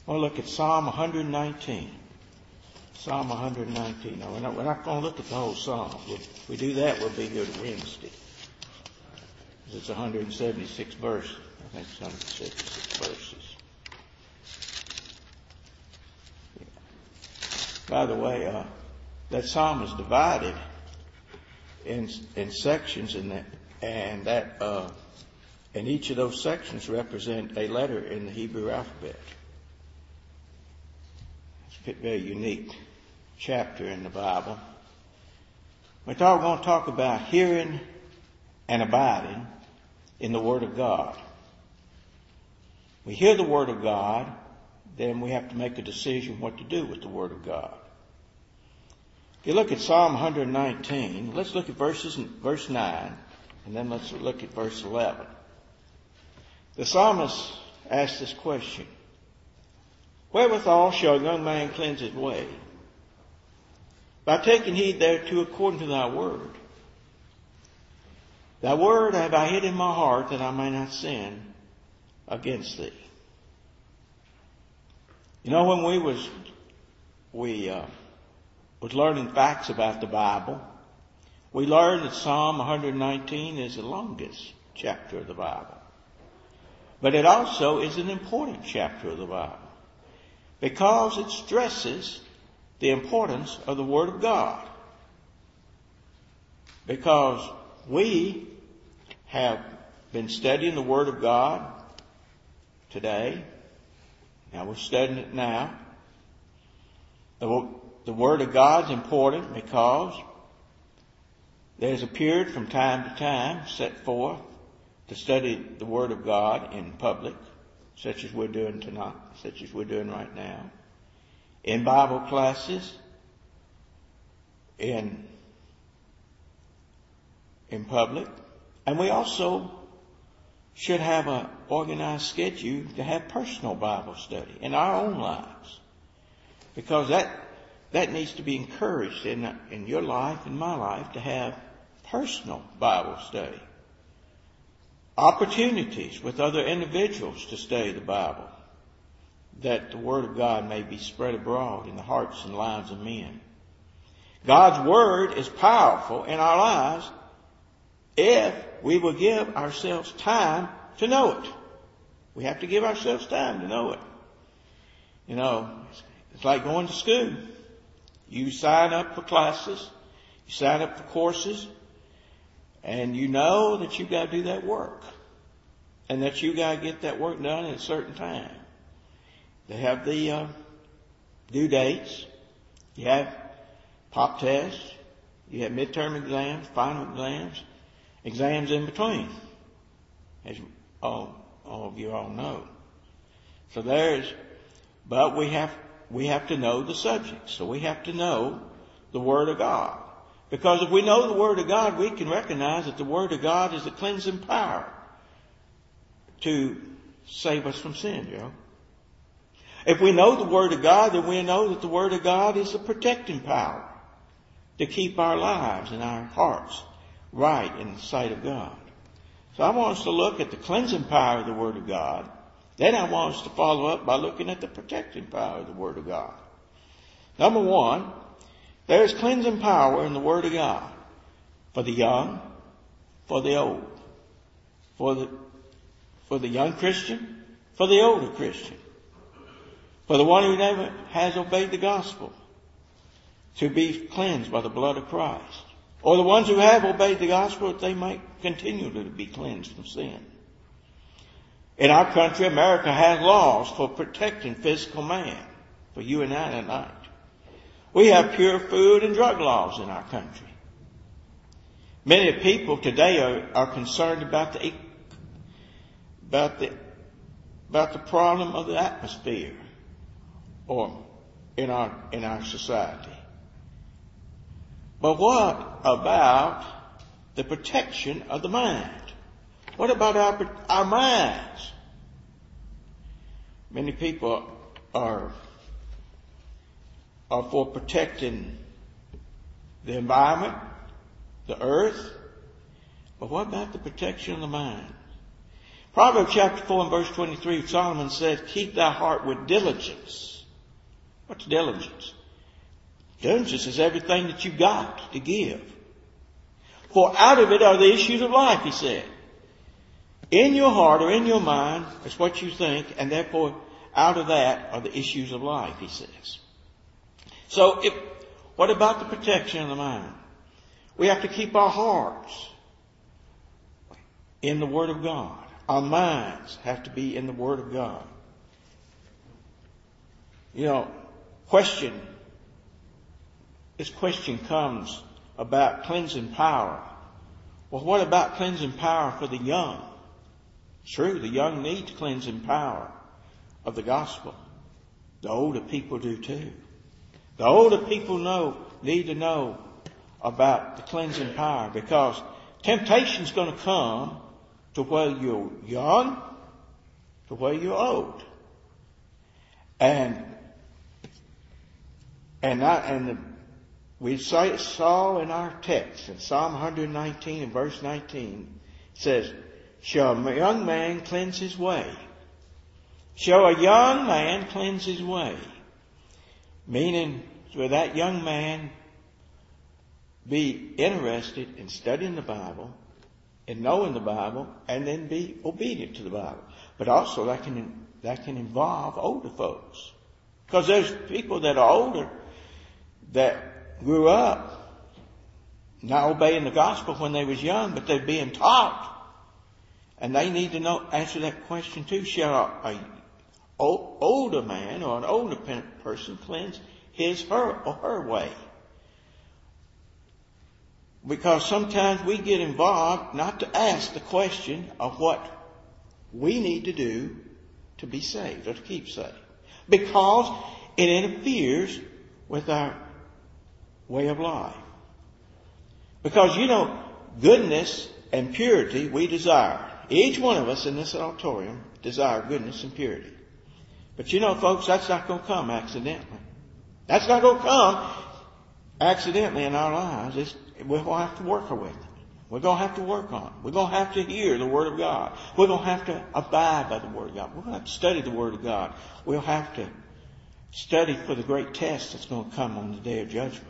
We'll look at Psalm 119. Psalm 119. Now, we're not going to look at the whole Psalm. If we do that, we'll be here to Wednesday. It's 176 verses. I think it's 176 verses. By the way, that Psalm is divided in sections, and each of those sections represent a letter in the Hebrew alphabet. It's a very unique chapter in the Bible. We're going to talk about hearing and abiding in the Word of God. We hear the Word of God, then we have to make a decision what to do with the Word of God. If you look at Psalm 119, let's look at verse 9, and then let's look at verse 11. The psalmist asks this question: wherewithal shall a young man cleanse his way? By taking heed thereto according to thy word. Thy word have I hid in my heart, that I may not sin against thee. You know, when we was learning facts about the Bible, we learned that Psalm 119 is the longest chapter of the Bible. But it also is an important chapter of the Bible, because it stresses the importance of the Word of God. Because we have been studying the Word of God today. Now we're studying it now. The Word of God is important because there's a period from time to time set forth to study the Word of God in public, such as we're doing tonight, such as we're doing right now, in Bible classes, in public. And we also should have an organized schedule to have personal Bible study in our own lives, because that needs to be encouraged in your life and my life, to have personal Bible study. Opportunities with other individuals to study the Bible, that the Word of God may be spread abroad in the hearts and lives of men. God's Word is powerful in our lives if we will give ourselves time to know it. We have to give ourselves time to know it. You know, it's like going to school. You sign up for classes, you sign up for courses, and you know that you've got to do that work, and that you got to get that work done at a certain time. They have the due dates. You have pop tests. You have midterm exams, final exams, exams in between, as all of you all know. So but we have to know the subject. So we have to know the Word of God. Because if we know the Word of God, we can recognize that the Word of God is the cleansing power to save us from sin, Joe. If we know the Word of God, then we know that the Word of God is the protecting power to keep our lives and our hearts right in the sight of God. So I want us to look at the cleansing power of the Word of God. Then I want us to follow up by looking at the protecting power of the Word of God. Number one, there is cleansing power in the Word of God for the young, for the old, for the young Christian, for the older Christian, for the one who never has obeyed the gospel, to be cleansed by the blood of Christ, or the ones who have obeyed the gospel, that they might continue to be cleansed from sin. In our country, America has laws for protecting physical man, for you and I tonight. We have pure food and drug laws in our country. Many people today are concerned about the problem of the atmosphere, or in our society. But what about the protection of the mind? What about our minds? Many people are for protecting the environment, the earth. But what about the protection of the mind? Proverbs chapter 4 and verse 23, Solomon said, keep thy heart with diligence. What's diligence? Diligence is everything that you've got to give. For out of it are the issues of life, he said. In your heart or in your mind is what you think, and therefore out of that are the issues of life, he says. So what about the protection of the mind? We have to keep our hearts in the Word of God. Our minds have to be in the Word of God. This question comes about cleansing power. Well, what about cleansing power for the young? True, the young need cleansing power of the gospel. The older people do too. The older people need to know about the cleansing power, because temptation's going to come to whether you're young, to whether you're old. We saw in our text in Psalm 119 and verse 19, it says, shall a young man cleanse his way? Shall a young man cleanse his way? Meaning, will that young man be interested in studying the Bible, in knowing the Bible, and then be obedient to the Bible? But also that can involve older folks. Because there's people that are older that grew up not obeying the gospel when they was young, but they're being taught. And they need to answer that question too. Shall a older man or an older person cleanse his, her, or her way? Because sometimes we get involved not to ask the question of what we need to do to be saved or to keep saved. Because it interferes with our way of life. Because goodness and purity we desire. Each one of us in this auditorium desire goodness and purity. But folks, that's not going to come accidentally. That's not going to come accidentally in our lives. We're going to have to work with it. We're going to have to work on it. We're going to have to hear the Word of God. We're going to have to abide by the Word of God. We're going to have to study the Word of God. We'll have to study for the great test that's going to come on the day of judgment.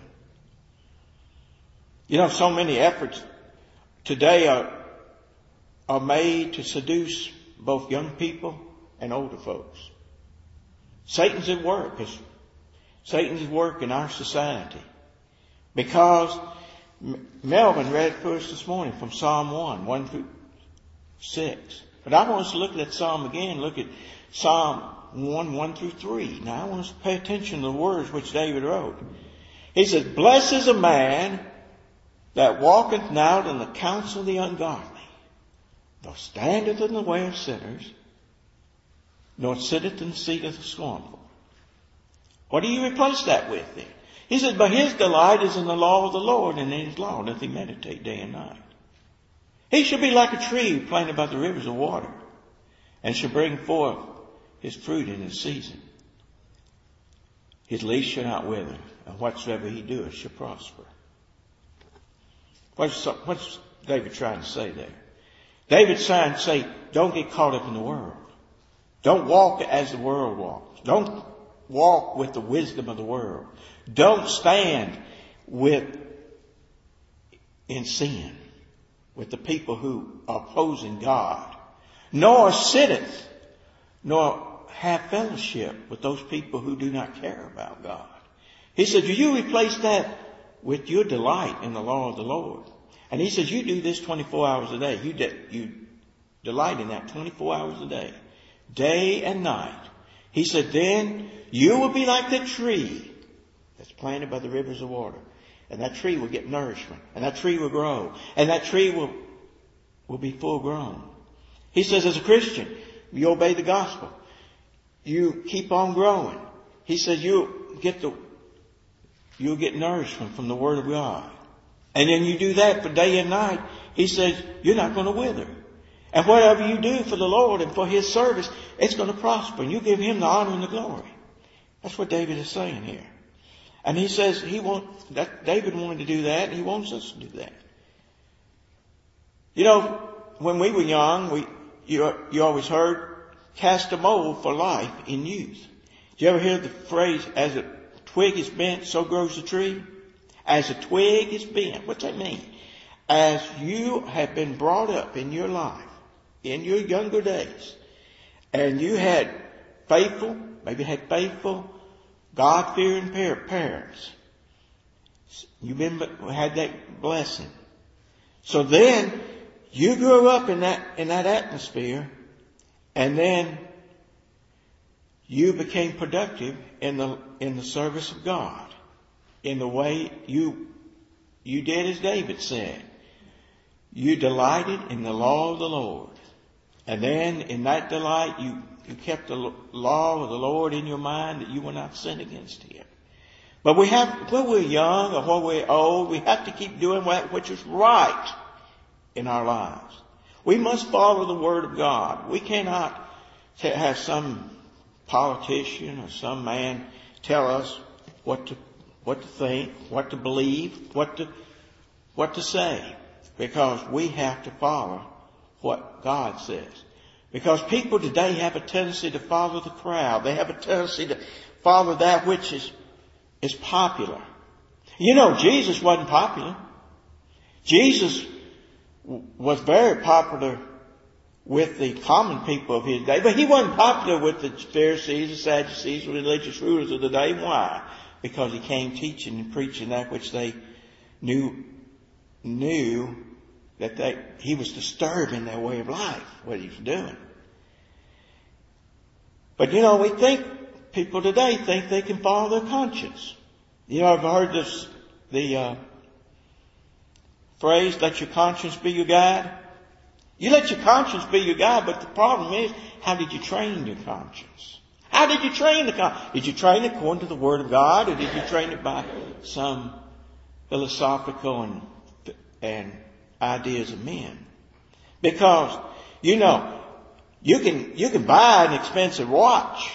So many efforts today are made to seduce both young people and older folks. Satan's at work. Satan's at work in our society. Because Melvin read for us this morning from Psalm 1 through 6. But I want us to look at that Psalm again. Look at Psalm 1 through 3. Now I want us to pay attention to the words which David wrote. He says, blessed is a man that walketh not in the counsel of the ungodly, nor standeth in the way of sinners, nor sitteth in the seat of the scornful. What do you replace that with then? He says, but his delight is in the law of the Lord, and in his law doth he meditate day and night. He shall be like a tree planted by the rivers of water, and shall bring forth his fruit in his season. His leaf shall not wither, and whatsoever he doeth shall prosper. What's David trying to say there? David's trying to say, don't get caught up in the world. Don't walk as the world walks. Don't walk with the wisdom of the world. Don't stand in sin with the people who are opposing God. Nor sitteth, nor have fellowship with those people who do not care about God. He said, do you replace that with your delight in the law of the Lord? And he says, you do this 24 hours a day. You delight in that 24 hours a day, day and night. He said, then you will be like the tree that's planted by the rivers of water. And that tree will get nourishment. And that tree will grow. And that tree will be full grown. He says, as a Christian, you obey the gospel. You keep on growing. He says, you'll get nourishment from the Word of God. And then you do that for day and night. He says, you're not going to wither. And whatever you do for the Lord and for His service, it's going to prosper. And you give Him the honor and the glory. That's what David is saying here. And he says David wanted to do that, and he wants us to do that. When we were young, you always heard, cast a mold for life in youth. Did you ever hear the phrase, as a twig is bent, so grows the tree? As a twig is bent. What's that mean? As you have been brought up in your life, in your younger days, and you had faithful, God-fearing parents. You've had that blessing. So then you grew up in that atmosphere, and then you became productive in the service of God, in the way you did as David said. You delighted in the law of the Lord. And then in that delight, you kept the law of the Lord in your mind, that you will not sin against Him. But when we're young or when we're old, we have to keep doing which is right in our lives. We must follow the Word of God. We cannot have some politician or some man tell us what to think, what to believe, what to say, because we have to follow what God says. Because people today have a tendency to follow the crowd. They have a tendency to follow that which is popular. You know, Jesus wasn't popular. Jesus was very popular with the common people of His day, but He wasn't popular with the Pharisees, the Sadducees, the religious rulers of the day. Why? Because He came teaching and preaching that which they knew that He was disturbing their way of life, what He was doing. But you know, people today think they can follow their conscience. You know, I've heard the phrase, let your conscience be your guide. You let your conscience be your guide, but the problem is, how did you train your conscience? How did you train the conscience? Did you train it according to the Word of God, or did you train it by some philosophical and ideas of men? Because, you know, you can buy an expensive watch,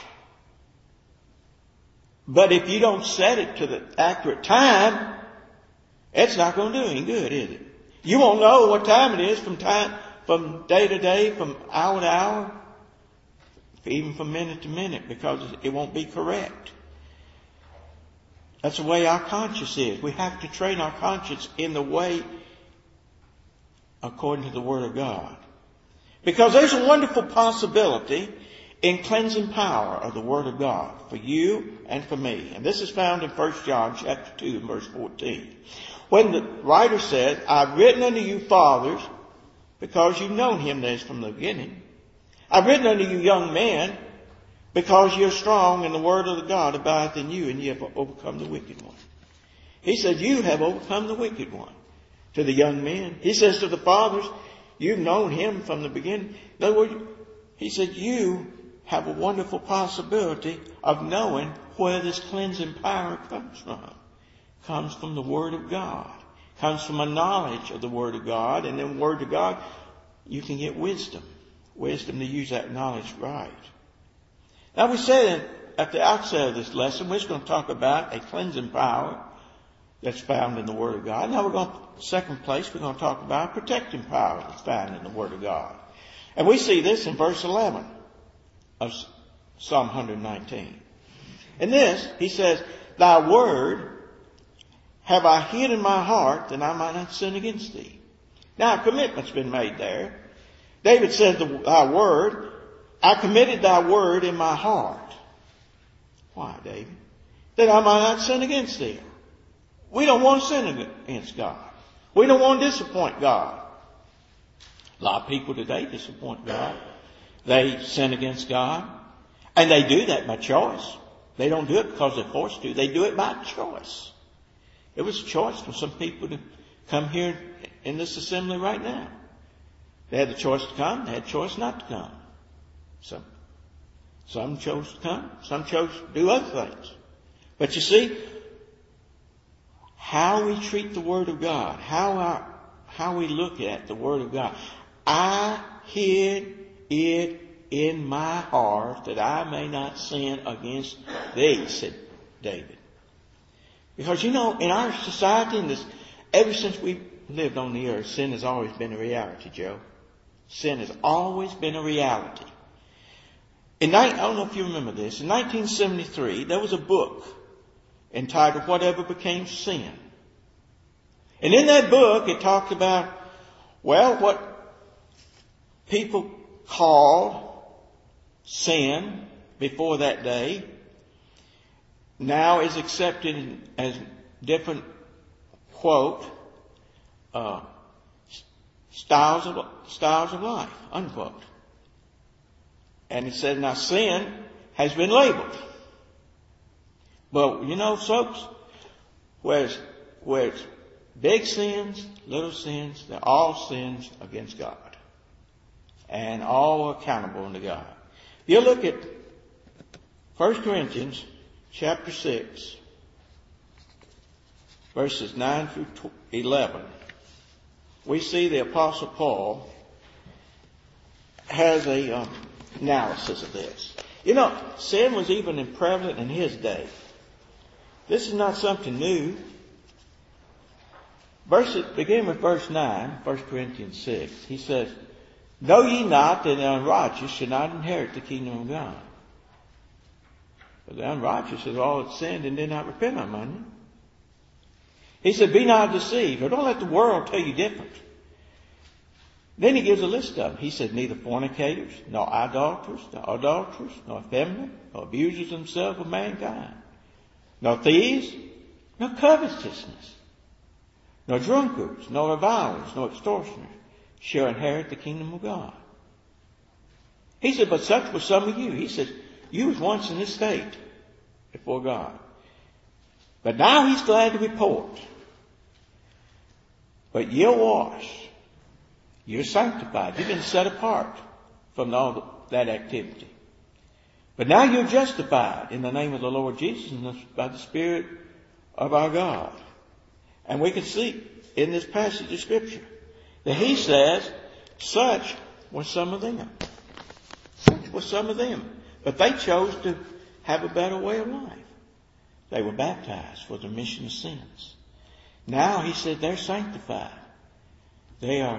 but if you don't set it to the accurate time, it's not going to do any good, is it? You won't know what time it is from day to day, from hour to hour, even from minute to minute, because it won't be correct. That's the way our conscience is. We have to train our conscience in the way according to the Word of God. Because there's a wonderful possibility in cleansing power of the Word of God for you and for me. And this is found in 1 John chapter 2 verse 14. When the writer says, I've written unto you fathers, because you've known Him that is from the beginning. I've written unto you young men, because you're strong and the Word of the God abideth in you, and you have overcome the wicked one. He said, you have overcome the wicked one. To the young men. He says to the fathers, you've known Him from the beginning. In other words, He said, you have a wonderful possibility of knowing where this cleansing power comes from. It comes from the Word of God. It comes from a knowledge of the Word of God. And in the Word of God, you can get wisdom. Wisdom to use that knowledge right. Now we said at the outset of this lesson, we're just going to talk about a cleansing power that's found in the Word of God. Now second place, we're going to talk about protecting power that's found in the Word of God. And we see this in verse 11 of Psalm 119. In this, he says, Thy Word have I hid in my heart, that I might not sin against Thee. Now a commitment's been made there. David said, Thy Word, I committed Thy Word in my heart. Why, David? That I might not sin against Thee. We don't want to sin against God. We don't want to disappoint God. A lot of people today disappoint God. They sin against God. And they do that by choice. They don't do it because they're forced to. They do it by choice. It was a choice for some people to come here in this assembly right now. They had the choice to come. They had the choice not to come. Some chose to come. Some chose to do other things. But you see, how we treat the Word of God, how we look at the Word of God. I hid it in my heart that I may not sin against Thee, said David. Because you know, in our society, ever since we lived on the earth, sin has always been a reality, Joe. Sin has always been a reality. I don't know if you remember this. In 1973, there was a book entitled Whatever Became Sin. And in that book, it talked about, what people called sin before that day now is accepted as different, quote, styles of life, unquote. And it said, now sin has been labeled. But folks, where it's big sins, little sins, they're all sins against God. And all accountable unto God. You look at 1 Corinthians chapter 6, verses 9 through 11. We see the Apostle Paul has a analysis of this. Sin was even prevalent in his day. This is not something new. Begin with verse 9, 1 Corinthians 6. He says, know ye not that the unrighteous should not inherit the kingdom of God? But the unrighteous has all sinned and did not repent of money. He said, be not deceived, or don't let the world tell you different. Then he gives a list of them. He said, neither fornicators, nor idolaters, nor adulterers, nor effeminate, nor abusers themselves of mankind, nor thieves, nor covetousness, nor drunkards, nor revilers, nor extortioners shall inherit the kingdom of God. He said, but such were some of you. He said, you was once in this state before God. But now he's glad to report. But you're washed. You're sanctified. You've been set apart from all that activity. But now you're justified in the name of the Lord Jesus and by the Spirit of our God. And we can see in this passage of Scripture that he says, such were some of them. Such were some of them. But they chose to have a better way of life. They were baptized for the remission of sins. Now he said they're sanctified. They are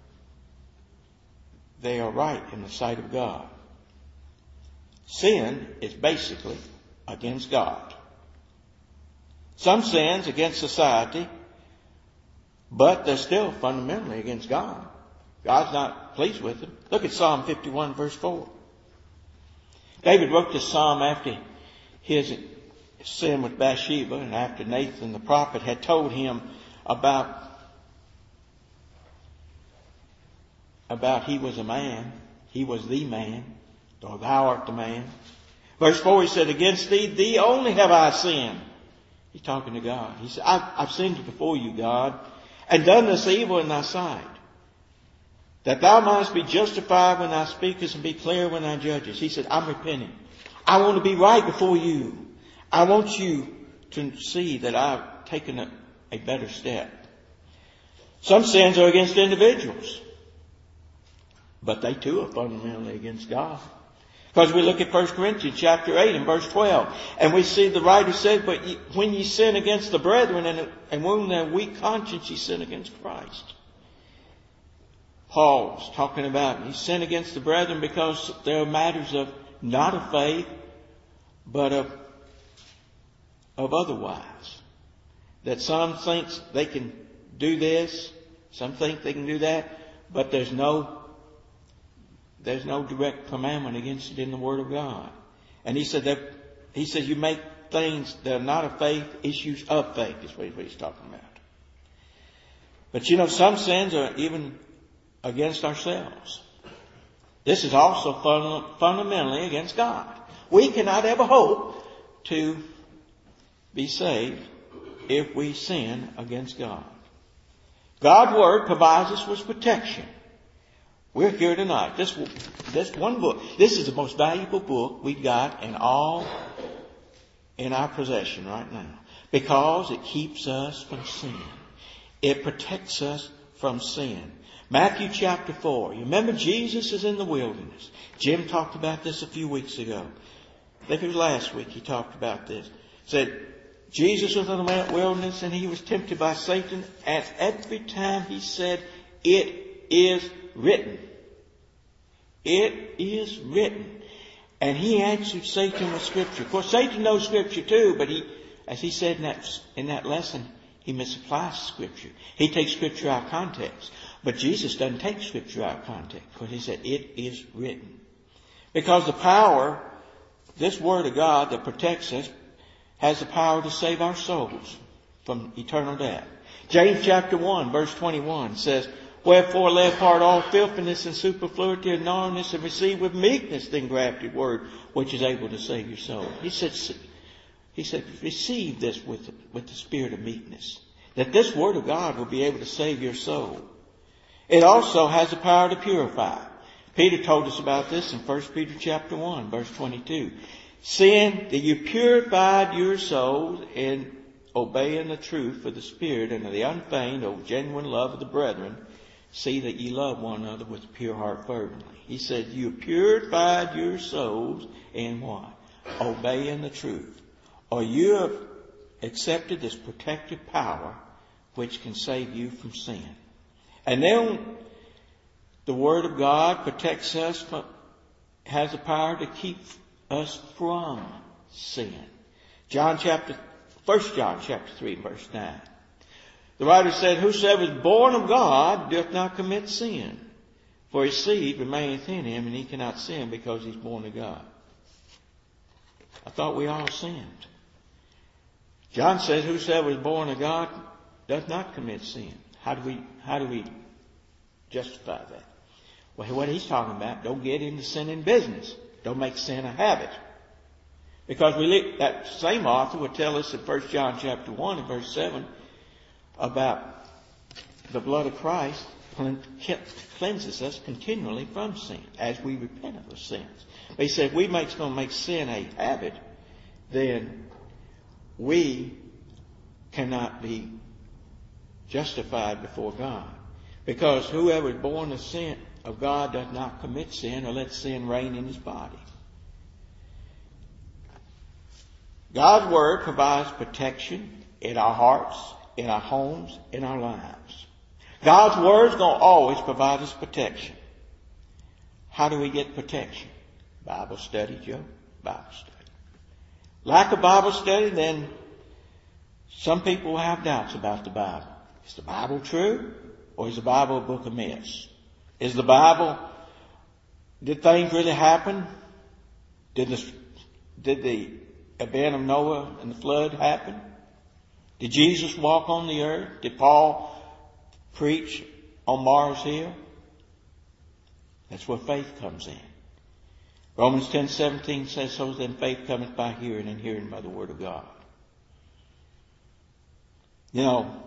right in the sight of God. Sin is basically against God. Some sins against society, but they're still fundamentally against God. God's not pleased with them. Look at Psalm 51 verse 4. David wrote this psalm after his sin with Bathsheba and after Nathan the prophet had told him about he was a man, he was the man, or thou art the man. Verse 4 he said, against thee only have I sinned. He's talking to God. He said, I've sinned before you, God, and done this evil in thy sight, that thou mightest be justified when thou speakest and be clear when thou judgest. He said, I'm repenting. I want to be right before you. I want you to see that I've taken a better step. Some sins are against individuals, but they too are fundamentally against God. Because we look at 1 Corinthians chapter 8 and verse 12, and we see the writer said, but when ye sin against the brethren and wound their weak conscience, ye sin against Christ. Paul's talking about he sin against the brethren because there are matters of not of faith, but of otherwise. That some think they can do this, some think they can do that, but there's no direct commandment against it in the Word of God. And he said you make things that are not of faith, issues of faith is what he's talking about. But some sins are even against ourselves. This is also fundamentally against God. We cannot ever hope to be saved if we sin against God. God's Word provides us with protection. We're here tonight. This one book. This is the most valuable book we've got in our possession right now. Because it keeps us from sin. It protects us from sin. Matthew chapter 4. You remember Jesus is in the wilderness. Jim talked about this a few weeks ago. I think it was last week he talked about this. Said Jesus was in the wilderness and he was tempted by Satan. And every time he said, it is written. It is written. And he answered Satan with Scripture. Of course, Satan knows Scripture too, but as he said in that lesson, he misapplies Scripture. He takes Scripture out of context. But Jesus doesn't take Scripture out of context. Because he said, it is written. Because the power, this Word of God that protects us, has the power to save our souls from eternal death. James chapter 1 verse 21 says, wherefore lay apart all filthiness and superfluity and naughtiness, and receive with meekness the engrafted word, which is able to save your soul. He said, receive this with the spirit of meekness, that this Word of God will be able to save your soul. It also has the power to purify. Peter told us about this in 1 Peter chapter 1 verse 22. Seeing that you purified your souls in obeying the truth for the Spirit and the unfeigned or genuine love of the brethren, see that ye love one another with a pure heart fervently. He said, you purified your souls in what? Obeying the truth. Or you have accepted this protective power which can save you from sin. And then the Word of God protects us, has the power to keep us from sin. 1 John chapter 3 verse 9. The writer said, whosoever is born of God doth not commit sin, for his seed remaineth in him, and he cannot sin because he's born of God. I thought we all sinned. John says, whosoever is born of God doth not commit sin. How do we justify that? Well, what he's talking about, don't get into sinning business. Don't make sin a habit. Because that same author would tell us in 1 John chapter 1 and verse 7 about the blood of Christ cleanses us continually from sin as we repent of those sins. But he said, if we're going to make sin a habit, then we cannot be justified before God. Because whoever is born of God does not commit sin or let sin reign in his body. God's Word provides protection in our hearts, in our homes, in our lives. God's Word's going to always provide us protection. How do we get protection? Bible study, Joe. Bible study. Lack of Bible study, then some people will have doubts about the Bible. Is the Bible true? Or is the Bible a book of myths? Is the Bible, did things really happen? Did the event of Noah and the flood happen? Did Jesus walk on the earth? Did Paul preach on Mars Hill? That's where faith comes in. Romans 10:17 says, so then faith cometh by hearing, and hearing by the Word of God. You know,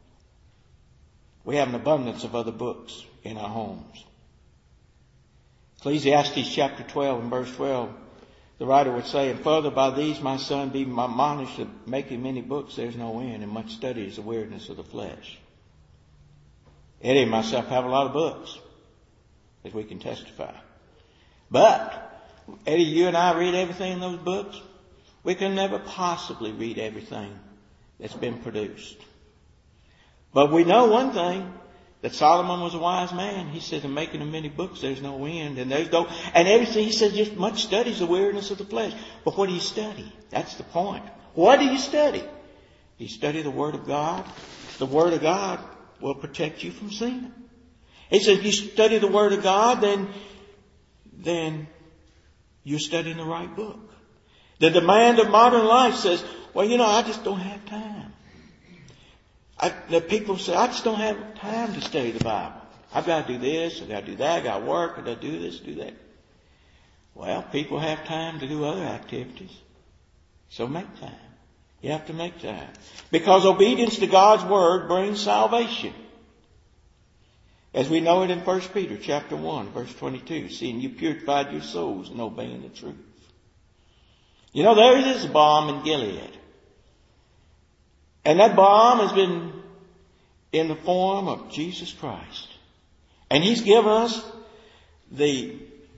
we have an abundance of other books in our homes. Ecclesiastes chapter 12 and verse 12, the writer would say, and further by these my son be admonished of making many books, there's no end, and much study is the weariness of the flesh. Eddie and myself have a lot of books that we can testify. But, Eddie, you and I read everything in those books. We can never possibly read everything that's been produced. But we know one thing, that Solomon was a wise man. He said, in making of many books, there's no end. And everything, he said, just much study is the weariness of the flesh. But what do you study? That's the point. What do you study? You study the Word of God. The Word of God will protect you from sin. He said, if you study the Word of God, then you're studying the right book. The demand of modern life says, well, I just don't have time. The people say, I just don't have time to study the Bible. I've got to do this, I've got to do that, I've got to work, I've got to do this, do that. Well, people have time to do other activities. So make time. You have to make time. Because obedience to God's Word brings salvation. As we know it in 1 Peter chapter 1, verse 22, seeing you purified your souls in obeying the truth. There is a balm in Gilead. And that balm has been in the form of Jesus Christ. And He's given us the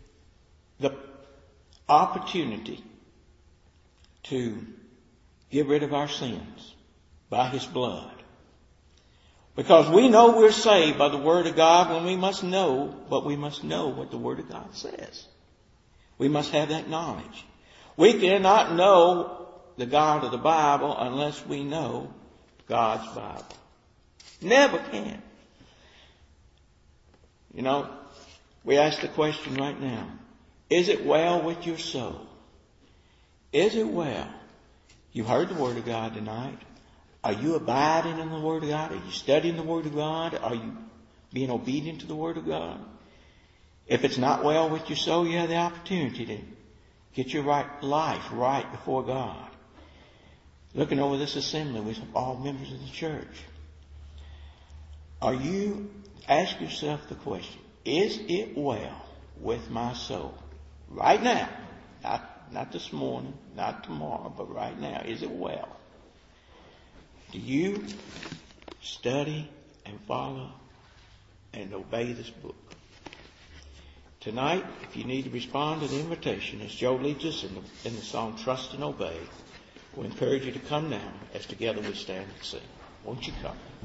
opportunity to get rid of our sins by His blood. Because we know we're saved by the Word of God when we must know, but we must know what the Word of God says. We must have that knowledge. We cannot know the God of the Bible unless we know God's Bible. Never can. You know, we ask the question right now, is it well with your soul? Is it well? You heard the Word of God tonight. Are you abiding in the Word of God? Are you studying the Word of God? Are you being obedient to the Word of God? If it's not well with your soul, you have the opportunity to get your life right before God. Looking over this assembly with all members of the church. Ask yourself the question, is it well with my soul? Right now. Not this morning, not tomorrow, but right now. Is it well? Do you study and follow and obey this book? Tonight, if you need to respond to the invitation, as Joe leads us in the song Trust and Obey, we encourage you to come now as together we stand and sing. Won't you come?